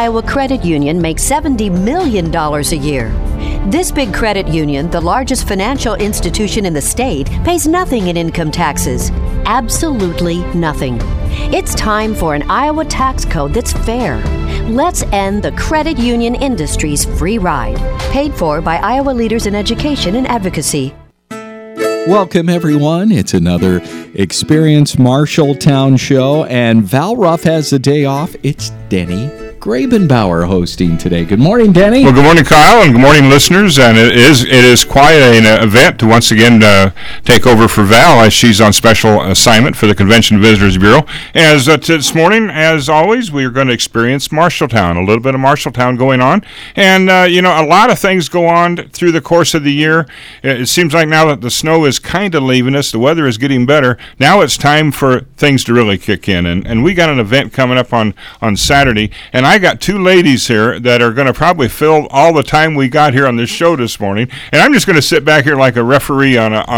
Iowa Credit Union makes $70 million a year. This big credit union, the largest financial institution in the state, pays nothing in income taxes. Absolutely nothing. It's time for an Iowa tax code that's fair. Let's end the credit union industry's free ride. Paid for by Iowa Leaders in Education and Advocacy. Welcome, everyone. It's another Experience Marshalltown show, and Val Ruff has the day off. It's Denny Grabenbauer hosting today. Good morning, Denny. Well, good morning, Kyle, and good morning, listeners. And it is quite an event to once again take over for Val as she's on special assignment for the Convention Visitors Bureau. As this morning, as always, we are going to experience Marshalltown, a little bit of Marshalltown going on. And, a lot of things go on through the course of the year. It seems like now that the snow is kind of leaving us, the weather is getting better. Now it's time for things to really kick in. And we got an event coming up on Saturday, and I got two ladies here that are going to probably fill all the time we got here on this show this morning, and I'm just going to sit back here like a referee on a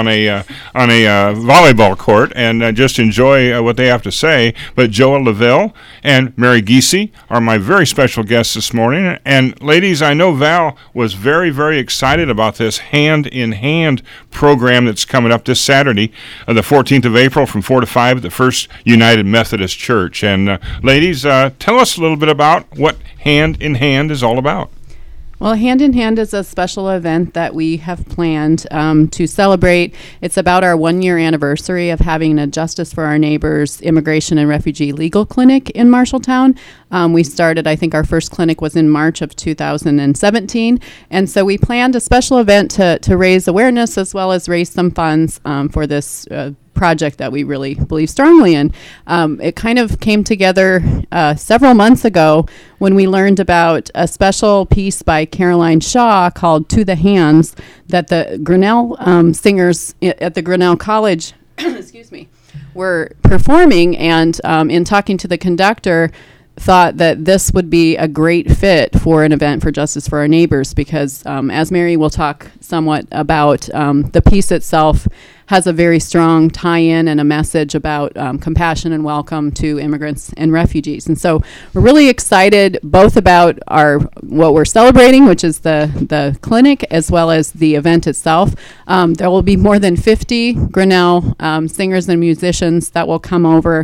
volleyball court and just enjoy what they have to say. But Joa Lavelle and Mary Giese are my very special guests this morning. And ladies, I know Val was very, very excited about this Hand in Hand program that's coming up this Saturday, the 14th of April from 4 to 5 at the First United Methodist Church. And ladies, tell us a little bit about what Hand in Hand is all about. Well, Hand in Hand is a special event that we have planned to celebrate. It's about our 1-year anniversary of having a Justice for Our Neighbors Immigration and Refugee Legal Clinic in Marshalltown. We started, I think our first clinic was in March of 2017. And so we planned a special event to raise awareness as well as raise some funds for this project that we really believe strongly in. It kind of came together several months ago when we learned about a special piece by Caroline Shaw called To the Hands that the Grinnell singers at the Grinnell College excuse me, were performing, and in talking to the conductor, thought that this would be a great fit for an event for Justice for Our Neighbors because, as Mary will talk somewhat about, the piece itself has a very strong tie-in and a message about compassion and welcome to immigrants and refugees. And so we're really excited both about what we're celebrating, which is the clinic, as well as the event itself. There will be more than 50 Grinnell singers and musicians that will come over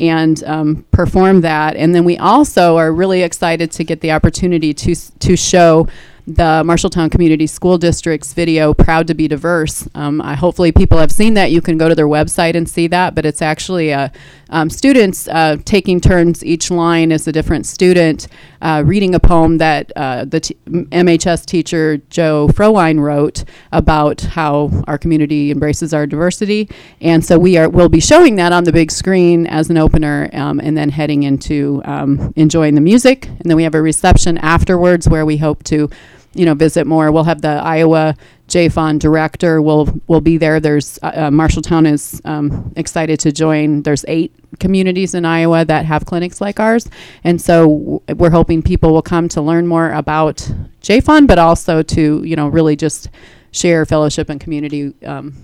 and perform that. And then we also are really excited to get the opportunity to show the Marshalltown Community School District's video, Proud to be Diverse. Hopefully people have seen that. You can go to their website and see that, but it's actually students taking turns. Each line is a different student reading a poem that the MHS teacher Joe Frowine wrote about how our community embraces our diversity. And so we'll be showing that on the big screen as an opener, and then heading into enjoying the music. And then we have a reception afterwards where we hope to visit more. We'll have the Iowa JFON director will be there. There's Marshalltown is excited to join. There's 8 communities in Iowa that have clinics like ours, and so we're hoping people will come to learn more about JFON, but also to really just share fellowship and community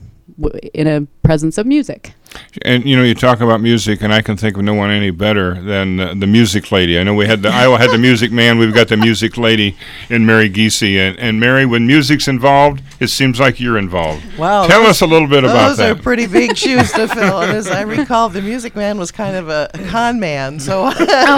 in a presence of music. And you talk about music, and I can think of no one any better than the music lady. I know Iowa had the music man. We've got the music lady in Mary Giese. And Mary, when music's involved, it seems like you're involved. Wow, tell us a little bit about that. Those are pretty big shoes to fill. And as I recall, the music man was kind of a con man. So.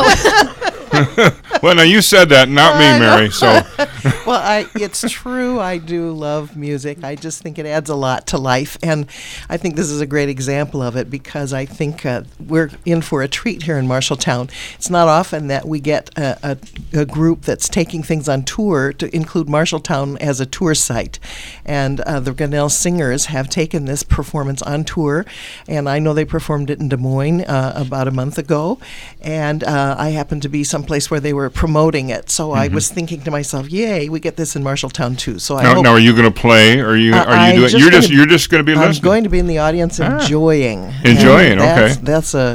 Well, now you said that, not me, Mary. So. Well, it's true. I do love music. I just think it adds a lot to life, and I think this is a great example of it because I think we're in for a treat here in Marshalltown. It's not often that we get a group that's taking things on tour to include Marshalltown as a tour site, and the Grinnell Singers have taken this performance on tour, and I know they performed it in Des Moines about a month ago, and I happened to be someplace where they were promoting it, so I was thinking to myself, yay, we get this in Marshalltown too. So now are you going to play? Or are you doing? You're just going to be listening. I'm going to be in the audience enjoying. Enjoying, okay. That's a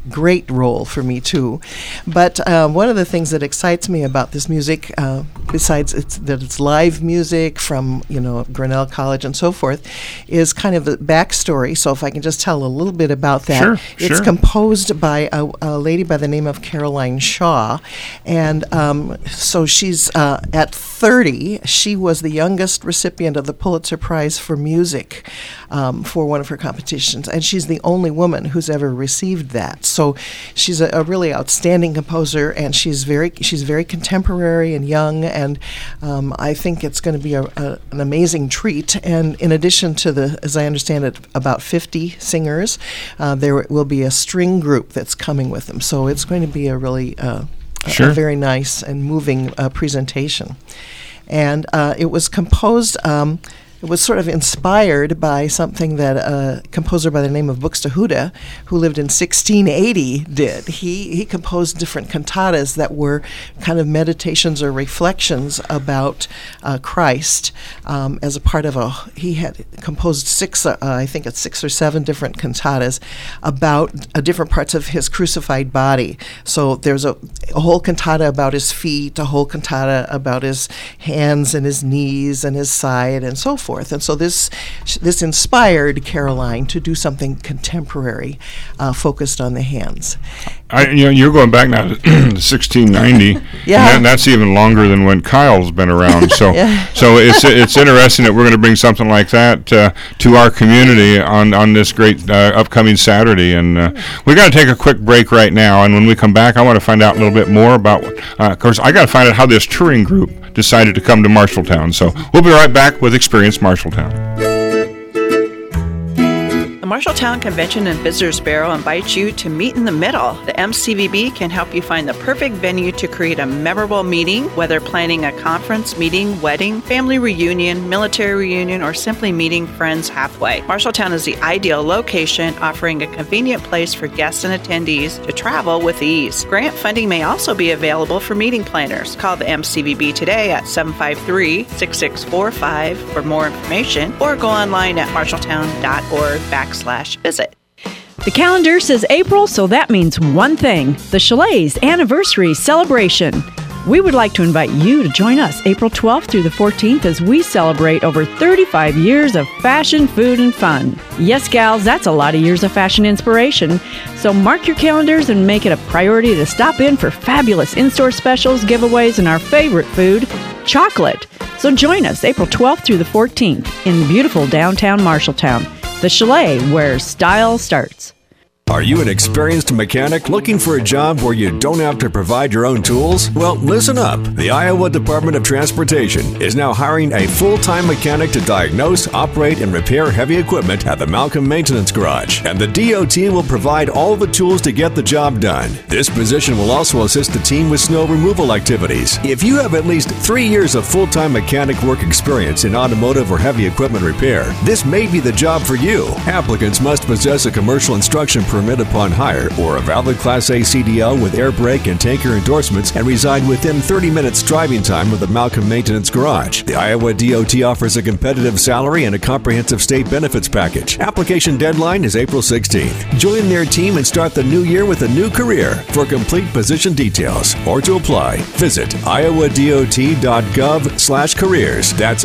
great role for me too. But one of the things that excites me about this music, besides that it's live music from Grinnell College and so forth, is kind of the backstory. So if I can just tell a little bit about that. Sure, it's composed by a lady by the name of Caroline Shaw, and so she's at 30. She was the youngest recipient of the Pulitzer Prize for music for one of her competitions, and she's the only woman who's ever received that. So she's a really outstanding composer, and she's very contemporary and young, and I think it's going to be an amazing treat. And in addition to as I understand it, about 50 singers, there will be a string group that's coming with them. So it's going to be a really a very nice and moving presentation. And it was composed. It was sort of inspired by something that a composer by the name of Buxtehude, who lived in 1680, did. He composed different cantatas that were kind of meditations or reflections about Christ as a part of he had composed six or seven different cantatas about different parts of his crucified body. So there's a whole cantata about his feet, a whole cantata about his hands and his knees and his side and so forth. And so this inspired Caroline to do something contemporary, focused on the hands. You're going back now to 1690. Yeah, and that's even longer than when Kyle's been around. So, so it's interesting that we're going to bring something like that to our community on this great upcoming Saturday. And we got to take a quick break right now. And when we come back, I want to find out a little bit more about. Of course, I got to find out how this touring group decided to come to Marshalltown. So we'll be right back with Experience Marshalltown. The Marshalltown Convention and Visitors Bureau invites you to meet in the middle. The MCVB can help you find the perfect venue to create a memorable meeting, whether planning a conference, meeting, wedding, family reunion, military reunion, or simply meeting friends halfway. Marshalltown is the ideal location, offering a convenient place for guests and attendees to travel with ease. Grant funding may also be available for meeting planners. Call the MCVB today at 753-6645 for more information, or go online at marshalltown.org/visit. The calendar says April, so that means one thing: the Chalet's anniversary celebration. We would like to invite you to join us April 12th through the 14th as we celebrate over 35 years of fashion, food, and fun. Yes, gals, that's a lot of years of fashion inspiration. So mark your calendars and make it a priority to stop in for fabulous in-store specials, giveaways, and our favorite food, chocolate. So join us April 12th through the 14th in beautiful downtown Marshalltown. The Chalet, where style starts. Are you an experienced mechanic looking for a job where you don't have to provide your own tools? Well, listen up. The Iowa Department of Transportation is now hiring a full-time mechanic to diagnose, operate, and repair heavy equipment at the Malcolm Maintenance Garage. And the DOT will provide all the tools to get the job done. This position will also assist the team with snow removal activities. If you have at least 3 years of full-time mechanic work experience in automotive or heavy equipment repair, this may be the job for you. Applicants must possess a commercial instruction permit upon hire or a valid Class A CDL with air brake and tanker endorsements and reside within 30 minutes driving time of the Malcolm Maintenance Garage. The Iowa DOT offers a competitive salary and a comprehensive state benefits package. Application deadline is April 16th. Join their team and start the new year with a new career. For complete position details or to apply, visit iowadot.gov/careers. That's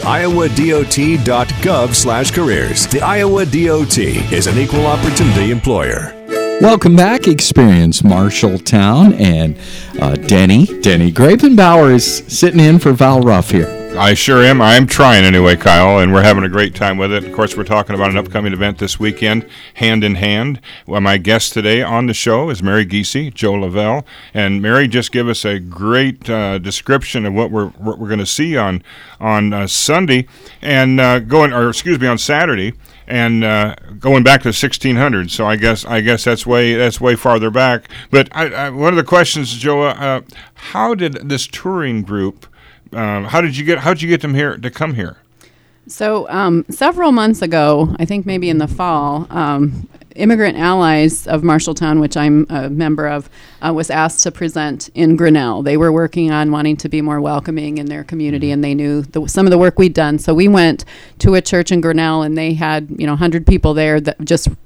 iowadot.gov/careers. The Iowa DOT is an equal opportunity employer. Welcome back, Experience Marshalltown, and Denny Grabenbauer is sitting in for Val Ruff here. I sure am. I'm trying anyway, Kyle, and we're having a great time with it. Of course, we're talking about an upcoming event this weekend, Hand in Hand. Well, my guest today on the show is Mary Giese, Joe Lavelle, and Mary just gave us a great description of what we're going to see on Sunday and on Saturday. And going back to 1600, so I guess that's way farther back. But one of the questions, Joe, how did this touring group? How did you get them here to come here? So several months ago, I think maybe in the fall, Immigrant Allies of Marshalltown, which I'm a member of, was asked to present in Grinnell. They were working on wanting to be more welcoming in their community, and they knew some of the work we'd done. So we went to a church in Grinnell, and they had 100 people there that just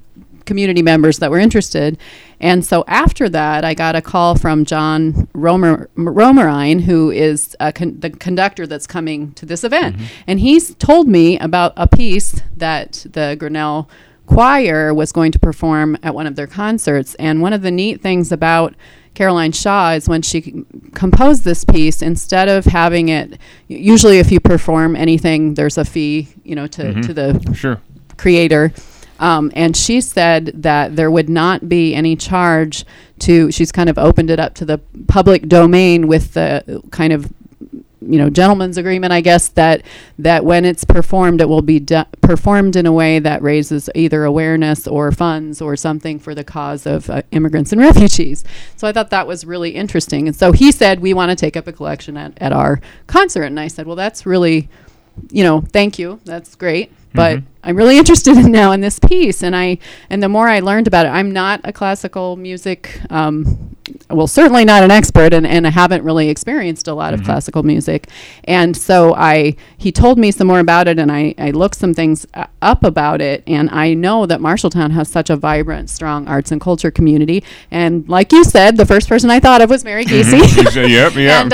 community members that were interested. And so after that, I got a call from John Romerine, who is the conductor that's coming to this event. And he's told me about a piece that the Grinnell Choir was going to perform at one of their concerts. And one of the neat things about Caroline Shaw is when she composed this piece, instead of having it, usually if you perform anything, there's a fee, to the creator. And she said that there would not be any charge she's kind of opened it up to the public domain with the kind of, gentleman's agreement, I guess, that when it's performed, it will be performed in a way that raises either awareness or funds or something for the cause of immigrants and refugees. So I thought that was really interesting. And so he said, we want to take up a collection at our concert. And I said, well, that's really, thank you. That's great. But I'm really interested in this piece, and the more I learned about it, I'm not a classical music, certainly not an expert, and I haven't really experienced a lot of classical music. And so he told me some more about it, and I looked some things up about it, and I know that Marshalltown has such a vibrant, strong arts and culture community. And like you said, the first person I thought of was Mary Gacy. Yep.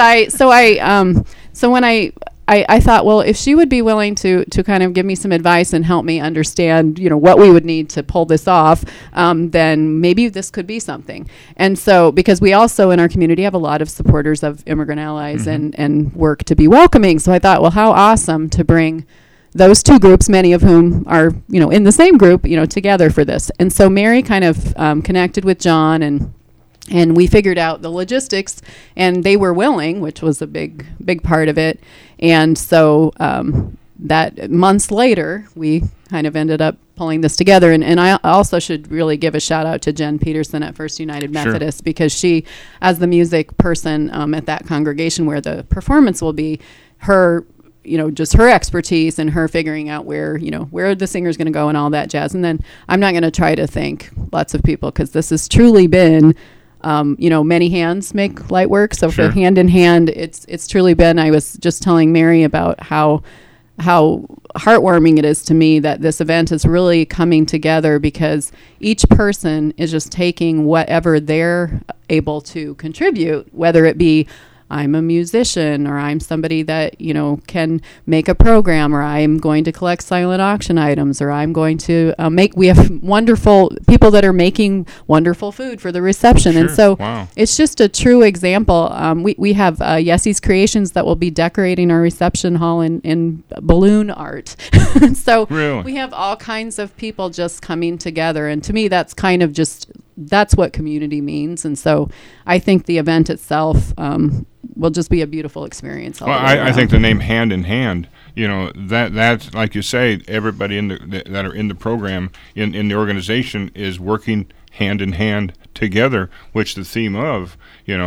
And so when I thought, well, if she would be willing to kind of give me some advice and help me understand, what we would need to pull this off, then maybe this could be something. And so, because we also in our community have a lot of supporters of Immigrant Allies and work to be welcoming. So I thought, well, how awesome to bring those two groups, many of whom are, in the same group, together for this. And so Mary kind of connected with John, and we figured out the logistics, and they were willing, which was a big part of it. And so that months later, we kind of ended up pulling this together. And I also should really give a shout out to Jen Peterson at First United Methodist, because she, as the music person at that congregation where the performance will be, her just her expertise and her figuring out where the singer's going to go and all that jazz. And then I'm not going to try to thank lots of people, because this has truly been many hands make light work. So for Hand in Hand, it's truly been, I was just telling Mary about how heartwarming it is to me that this event is really coming together, because each person is just taking whatever they're able to contribute, whether it be I'm a musician, or I'm somebody that, can make a program, or I'm going to collect silent auction items, or I'm going to we have wonderful people that are making wonderful food for the reception. And so it's just a true example. We have Yessie's Creations that will be decorating our reception hall in balloon art. So we have all kinds of people just coming together. And to me, that's kind of that's what community means. And so I think the event itself will just be a beautiful experience. I think the name Hand in Hand, that's like you say, everybody that are in the program, in the organization, is working hand in hand together, which the theme of,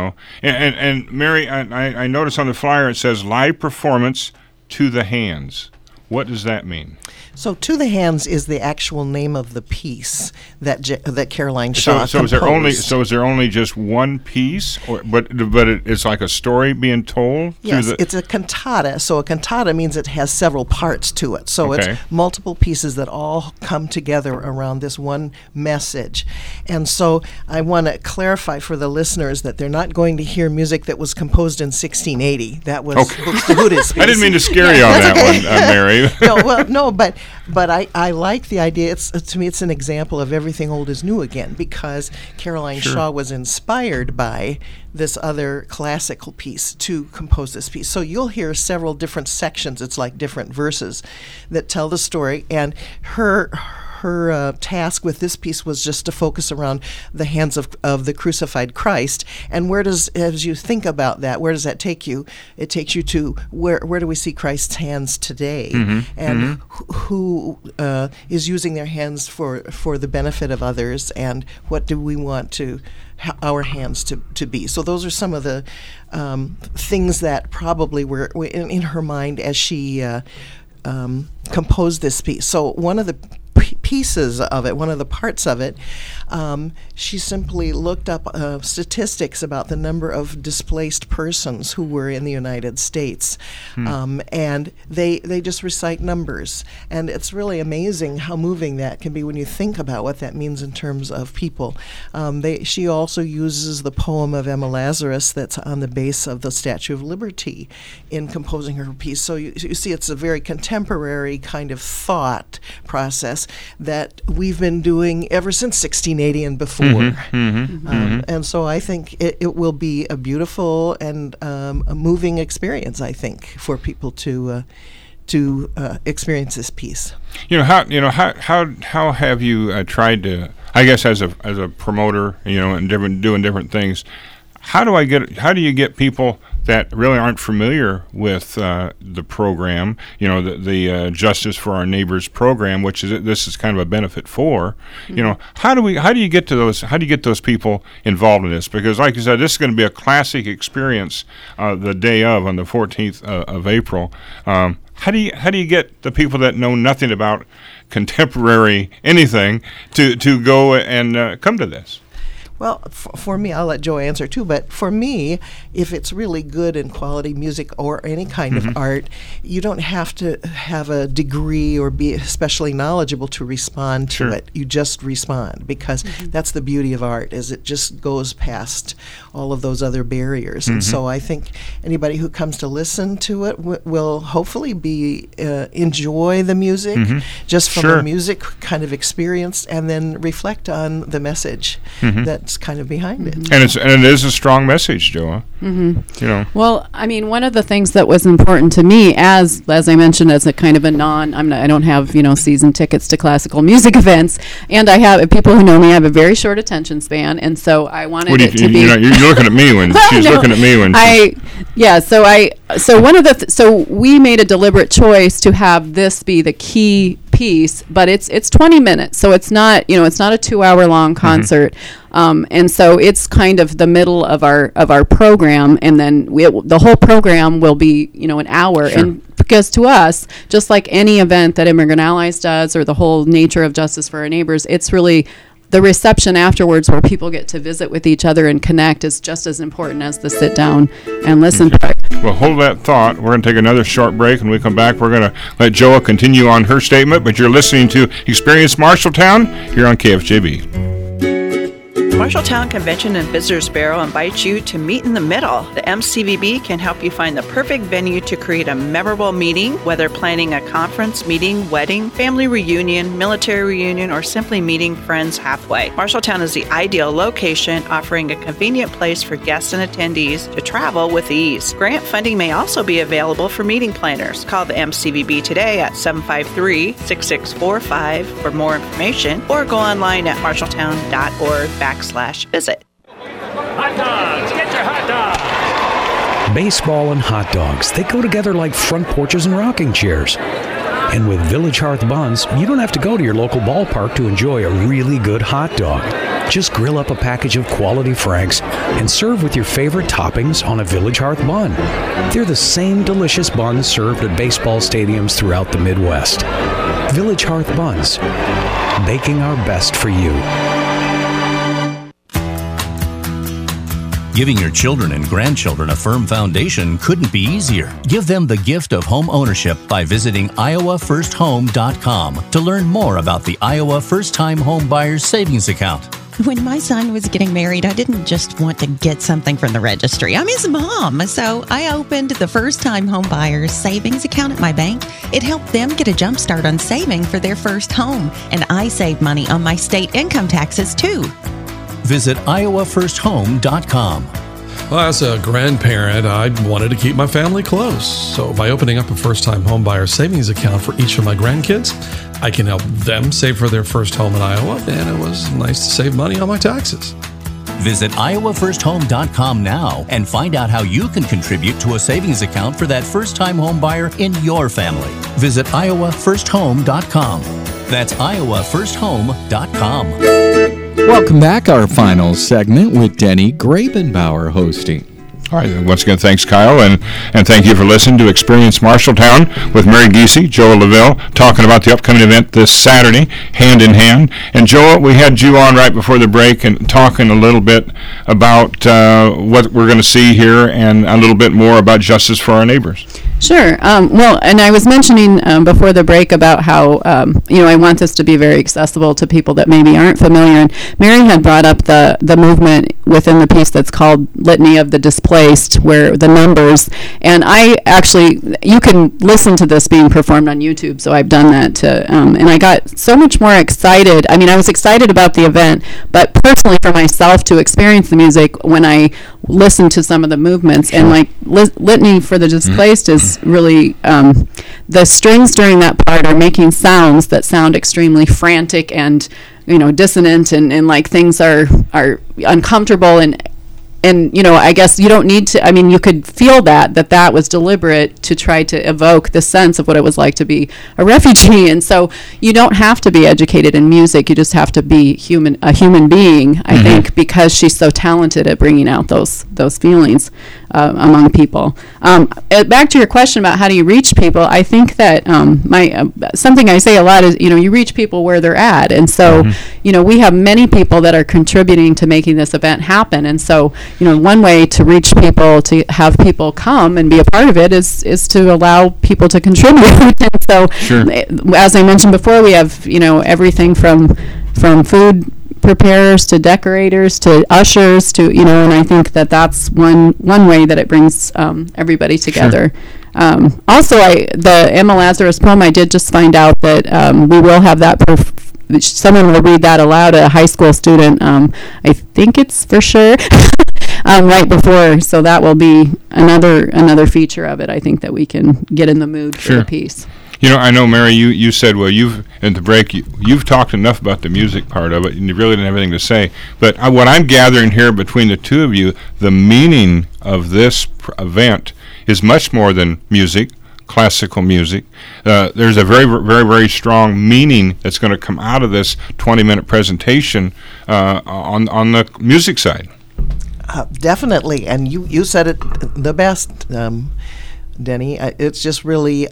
And Mary, I notice on the flyer it says live performance to the hands. What does that mean? So, To the Hands is the actual name of the piece that Caroline Shaw composed. Is there only just one piece, but it's like a story being told? Yes, it's a cantata. So a cantata means it has several parts to it. So it's multiple pieces that all come together around this one message. And so I want to clarify for the listeners that they're not going to hear music that was composed in 1680. That was Buxtehude's piece. I didn't mean to scare you on that one, Mary. But I like the idea. To me, it's an example of everything old is new again, because Caroline Shaw was inspired by this other classical piece to compose this piece. So you'll hear several different sections. It's like different verses that tell the story, and her task with this piece was just to focus around the hands of the crucified Christ. And as you think about that, where does that take you? It takes you to where do we see Christ's hands today? And who is using their hands for the benefit of others, and what do we want our hands to be? So those are some of the things that probably were in her mind as she composed this piece. So one of the pieces of it, one of the parts of it, she simply looked up statistics about the number of displaced persons who were in the United States. And they just recite numbers. And it's really amazing how moving that can be when you think about what that means in terms of people. She also uses the poem of Emma Lazarus that's on the base of the Statue of Liberty in composing her piece. So you see, it's a very contemporary kind of thought process that we've been doing ever since 1680 and before. And so I think it will be a beautiful and a moving experience, I think, for people to experience this piece. How have you tried to, I guess, as a promoter, and doing different things, how do you get people that really aren't familiar with the program, the Justice for Our Neighbors program, which this is kind of a benefit for, how do you get those people involved in this? Because like you said, this is going to be a classic experience the day on the 14th of April. How do you get the people that know nothing about contemporary anything to go and come to this? Well, for me, I'll let Joe answer too, but for me, if it's really good and quality music or any kind of art, you don't have to have a degree or be especially knowledgeable to respond to it. You just respond, because that's the beauty of art, is it just goes past all of those other barriers. And so I think anybody who comes to listen to it will hopefully enjoy the music just from a music kind of experience, and then reflect on the message that's kind of behind it. And it is a strong message, Joa. Well, I mean, one of the things that was important to me, as I mentioned, as a kind of a I don't have season tickets to classical music events, and I have people who know me. I have a very short attention span, and so I wanted it to be. You're looking at me when she's looking at me when. So we made a deliberate choice to have this be the key piece, but it's 20 minutes, so it's not a 2-hour long concert. And so it's kind of the middle of our program, and then the whole program will be an hour. And because to us, just like any event that Immigrant Allies does, or the whole nature of Justice for Our Neighbors, it's really the reception afterwards, where people get to visit with each other and connect, is just as important as the sit down and listen part. Well, hold that thought. We're going to take another short break. When we come back, we're going to let Joa continue on her statement, but you're listening to Experience Marshalltown here on KFJB. Marshalltown Convention and Visitors Bureau invites you to meet in the middle. The MCVB can help you find the perfect venue to create a memorable meeting, whether planning a conference, meeting, wedding, family reunion, military reunion, or simply meeting friends halfway. Marshalltown is the ideal location, offering a convenient place for guests and attendees to travel with ease. Grant funding may also be available for meeting planners. Call the MCVB today at 753-6645 for more information, or go online at marshalltown.org/visit. Hot dogs! Get your hot dogs! Baseball and hot dogs, they go together like front porches and rocking chairs. And with Village Hearth Buns, you don't have to go to your local ballpark to enjoy a really good hot dog. Just grill up a package of quality Franks and serve with your favorite toppings on a Village Hearth bun. They're the same delicious buns served at baseball stadiums throughout the Midwest. Village Hearth Buns, baking our best for you. Giving your children and grandchildren a firm foundation couldn't be easier. Give them the gift of home ownership by visiting IowaFirstHome.com to learn more about the Iowa First Time Home Buyers Savings Account. When my son was getting married, I didn't just want to get something from the registry. I'm his mom, so I opened the First Time Home Buyers Savings Account at my bank. It helped them get a jump start on saving for their first home, and I saved money on my state income taxes, too. Visit IowaFirstHome.com. Well, as a grandparent, I wanted to keep my family close. So by opening up a first-time home buyer savings account for each of my grandkids, I can help them save for their first home in Iowa, and it was nice to save money on my taxes. Visit IowaFirstHome.com now and find out how you can contribute to a savings account for that first-time home buyer in your family. Visit IowaFirstHome.com. That's IowaFirstHome.com. Welcome back. Our final segment with Denny Grabenbauer hosting. All right. Once again, thanks, Kyle, and thank you for listening to Experience Marshalltown with Mary Giese, Joel LaVille, talking about the upcoming event this Saturday, Hand in Hand. And Joel, we had you on right before the break and talking a little bit about what we're going to see here and a little bit more about Justice for Our Neighbors. Sure. Well, and I was mentioning before the break about how, I want this to be very accessible to people that maybe aren't familiar. And Mary had brought up the movement within the piece that's called Litany of the Displaced, where the numbers, and you can listen to this being performed on YouTube, so I've done that and I got so much more excited. I mean, I was excited about the event, but personally for myself to experience the music when I listened to some of the movements, and like Litany for the Displaced is really, the strings during that part are making sounds that sound extremely frantic and, dissonant, and like things are uncomfortable, and I guess you don't need to, you could feel that was deliberate to try to evoke the sense of what it was like to be a refugee. And so you don't have to be educated in music, you just have to be a human being, I think, because she's so talented at bringing out those feelings among people. Back to your question about how do you reach people, I think that something I say a lot is, you reach people where they're at. And so, we have many people that are contributing to making this event happen. And so, one way to reach people, to have people come and be a part of it is to allow people to contribute. And so, as I mentioned before, we have, everything from food preparers to decorators to ushers to, and I think that's one way that it brings everybody together. Also, the Emma Lazarus poem, I did just find out that we will have that someone will read that aloud, a high school student. I think it's for sure right before, so that will be another feature of it. I think that we can get in the mood for the piece. I know, Mary, you said, well, at the break, you've talked enough about the music part of it, and you really didn't have anything to say. But what I'm gathering here between the two of you, the meaning of this event is much more than music, classical music. There's a very, very, very strong meaning that's going to come out of this 20-minute presentation on the music side. Definitely, and you said it the best, Denny. It's just really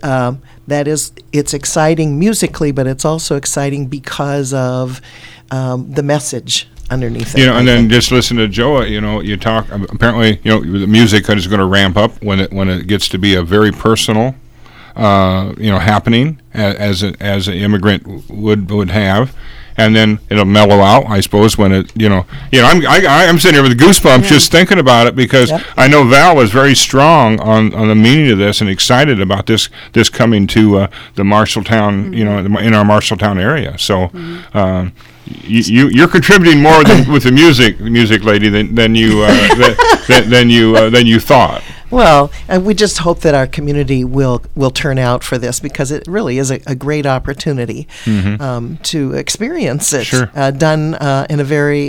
it's exciting musically, but it's also exciting because of the message underneath it. And then just listen to Joe. You talk. Apparently, the music is going to ramp up when it gets to be a very personal, happening as an immigrant would have. And then it'll mellow out, I suppose, when it, I'm sitting here with goosebumps just thinking about it, because I know Val was very strong on the meaning of this and excited about this coming to the Marshalltown, in our Marshalltown area. So you're contributing more with the music lady than you thought. Well, and we just hope that our community will turn out for this, because it really is a great opportunity to experience it done in a very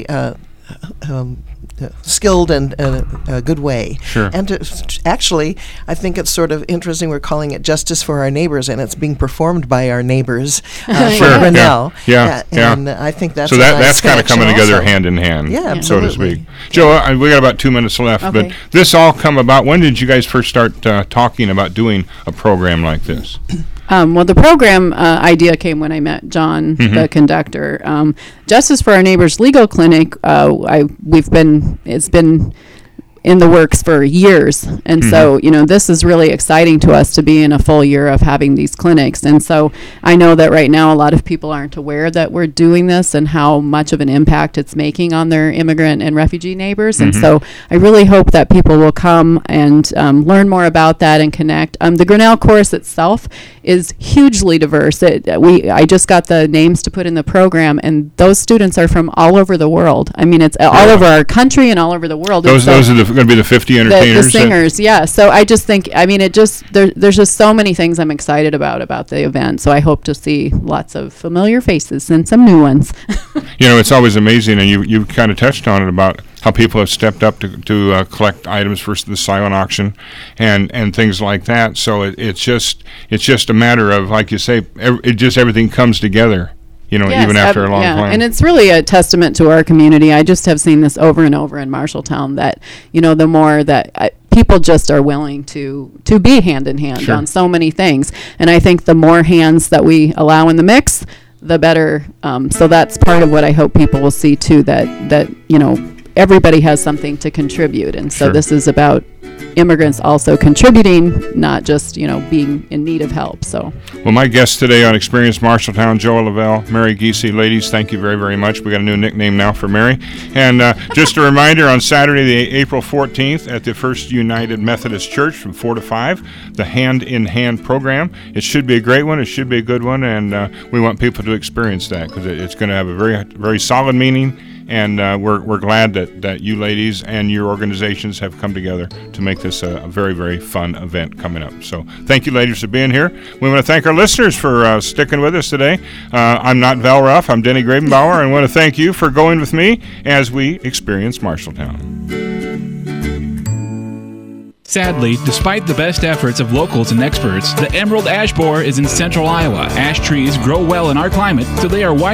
skilled and good way. And actually, I think it's sort of interesting. We're calling it Justice for Our Neighbors, and it's being performed by our neighbors from Grinnell. And I think that's that's kind of coming together also. hand in hand, so to speak. Yeah. Joe, we got about 2 minutes left, but this all come about. When did you guys first start talking about doing a program like this? Well, the program idea came when I met John, the conductor. Justice for Our Neighbors Legal Clinic, it's been in the works for years. And so, this is really exciting to us to be in a full year of having these clinics. And so I know that right now a lot of people aren't aware that we're doing this and how much of an impact it's making on their immigrant and refugee neighbors. And so I really hope that people will come and learn more about that and connect. The Grinnell course itself is hugely diverse. I just got the names to put in the program, and those students are from all over the world. I mean, it's all over our country and all over the world. Those are going to be the 50 entertainers? The singers, yeah. So I just think, there's just so many things I'm excited about the event. So I hope to see lots of familiar faces and some new ones. It's always amazing, and you kind of touched on it about how people have stepped up to collect items for the silent auction and things like that. So it's just a matter of, like you say, everything comes together even after a long plan. And it's really a testament to our community. I just have seen this over and over in Marshalltown that, the more that people just are willing to be hand in hand on so many things. And I think the more hands that we allow in the mix, the better. So that's part of what I hope people will see too, that everybody has something to contribute. And so this is about immigrants also contributing, not just, being in need of help. So, well, my guests today on Experience Marshalltown, Joel Lavelle, Mary Giese. Ladies, thank you very, very much. We got a new nickname now for Mary. And just a reminder, on Saturday, the April 14th, at the First United Methodist Church from 4 to 5, the Hand in Hand program. It should be a great one. It should be a good one. And we want people to experience that because it's going to have a very, very solid meaning. And we're glad that you ladies and your organizations have come together to make this a very, very fun event coming up. So thank you, ladies, for being here. We want to thank our listeners for sticking with us today. I'm not Val Ruff. I'm Denny Grabenbauer. And I want to thank you for going with me as we experience Marshalltown. Sadly, despite the best efforts of locals and experts, the emerald ash borer is in central Iowa. Ash trees grow well in our climate, so they are widely